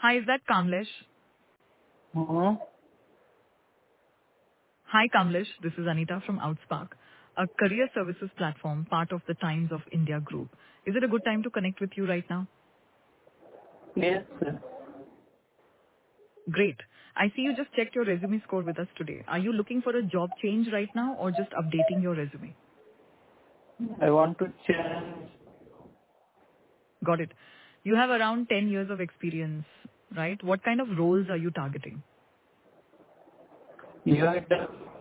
Hi, is that Kamlesh? Uh-huh. Hi, Kamlesh. This is Anita from Outspark, a career services platform, part of the Times of India group. Is it a good time to connect with you right now? Yes, sir. Great. I see you just checked your resume score with us today. Are you looking for a job change right now or just updating your resume? I want to change Got it. You have around 10 years of experience, right? What kind of roles are you targeting? UI